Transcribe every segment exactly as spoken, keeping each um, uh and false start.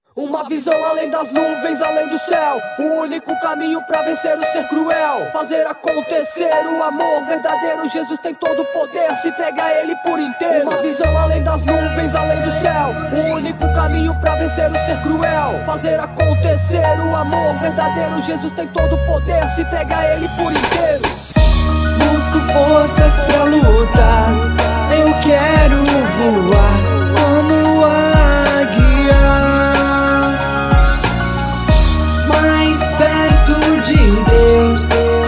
Uma visão além das nuvens, além do céu. O único caminho pra vencer o ser cruel. Fazer acontecer o amor verdadeiro. Jesus tem todo o poder, se entrega a ele por inteiro. Uma visão além das nuvens, além do céu. O único caminho pra vencer o ser cruel. Fazer acontecer o amor verdadeiro. Jesus tem todo o poder, se entrega a ele por inteiro. Busco forças pra lutar. Eu quero voar como águia, mais perto de Deus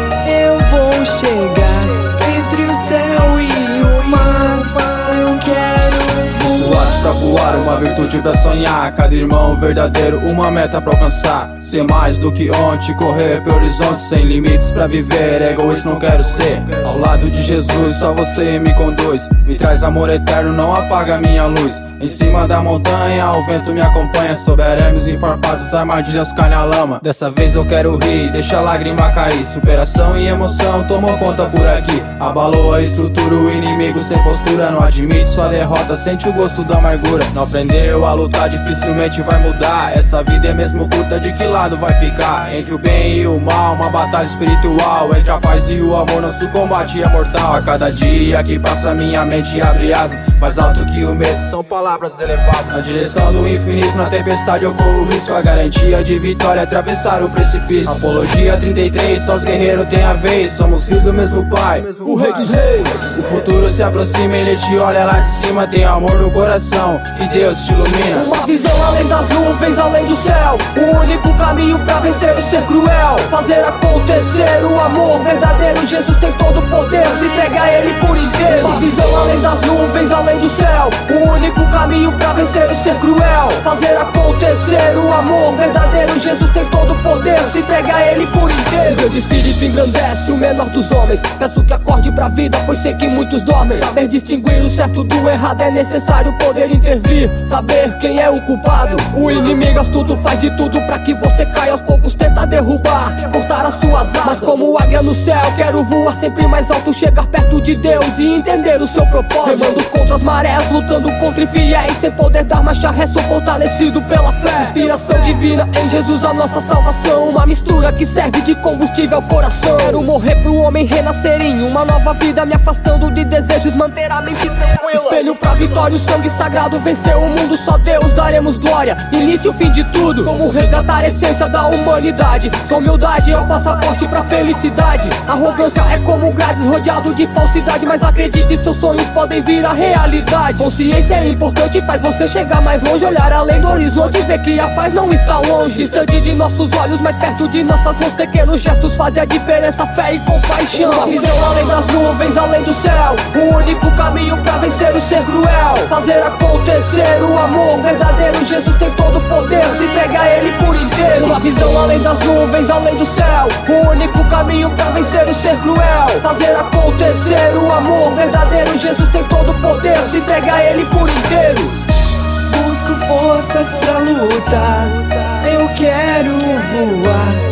eu vou chegar. Entre o céu e o mar eu quero voar. Pra voar, uma virtude pra sonhar. Cada irmão verdadeiro, uma meta pra alcançar. Ser mais do que ontem, correr pro horizonte sem limites pra viver. Egoísta não quero ser. Ao lado de Jesus, só você me conduz. Me traz amor eterno, não apaga minha luz. Em cima da montanha, o vento me acompanha. Sob arames enfarpados, armadilhas cai na lama. Dessa vez eu quero rir, deixa a lágrima cair. Superação e emoção tomou conta por aqui. Abalou a estrutura, o inimigo sem postura. Não admite sua derrota, sente o gosto da amargura. Não aprendeu a lutar, dificilmente vai mudar. Essa vida é mesmo curta, de que lado vai ficar? Entre o bem e o mal, uma batalha espiritual. Entre a paz e o amor, nosso combate é mortal. A cada dia que passa minha mente abre asas. Mais alto que o medo, são palavras elevadas. Na direção do infinito, na tempestade eu corro risco. A garantia de vitória, atravessar o precipício. Apologia trinta e três, só os guerreiros têm a vez. Somos filhos do mesmo pai, o rei dos reis. O futuro se aproxima, ele te olha lá de cima. Tem amor no coração, que Deus te ilumina. Uma visão além das nuvens, além do céu. O único caminho pra vencer o ser cruel. Fazer acontecer o amor verdadeiro. Jesus tem todo o poder, se entrega a ele por inteiro. Uma visão além das nuvens, além do céu. O único caminho pra vencer o ser cruel. Fazer acontecer o amor verdadeiro. Jesus tem todo o poder, se entrega a ele por inteiro. O grande espírito engrandece o menor dos homens. Peço que acorde pra vida, pois sei que muitos dormem. Saber distinguir o certo do errado, é necessário poder intervir. Saber quem é o culpado. O inimigo astuto faz de tudo pra que você caia. Aos poucos tenta derrubar, cortar as suas asas. Mas como águia no céu, quero voar sempre mais alto. Chegar perto de Deus e entender o seu propósito. Remando contra as marés, lutando contra infiéis. Sem poder dar marcha ré, sou fortalecido pela fé. Inspiração divina em Jesus, a nossa salvação. Uma mistura que serve de combustível ao coração. Quero morrer pro homem renascer em uma nova vida. Me afastando de desejos, manter a mente tranquila. Espelho pra vitória, o sangue sagrado venceu o mundo. Só Deus daremos glória, início e fim de tudo. Como resgatar a essência da humanidade. Sua humildade é o passaporte pra felicidade. Arrogância é como grades rodeado de falsidade. Mas acredite, seus sonhos podem vir a realidade. Consciência é importante, faz você chegar mais longe. Olhar além do horizonte e ver que a paz não está longe. Distante de nossos olhos, mais perto de nossas mãos. Pequenos gestos fazem a diferença, fé e compaixão. Uma visão além das nuvens, além do céu. O único caminho pra vencer o ser cruel. Fazer acontecer o amor verdadeiro. Jesus tem todo o poder, se entrega a ele por inteiro. Uma visão além das nuvens, além do céu. O único caminho pra vencer o ser cruel. Fazer acontecer o amor verdadeiro. Jesus tem todo o poder, se entrega a ele por inteiro. Busco forças pra lutar. Eu quero voar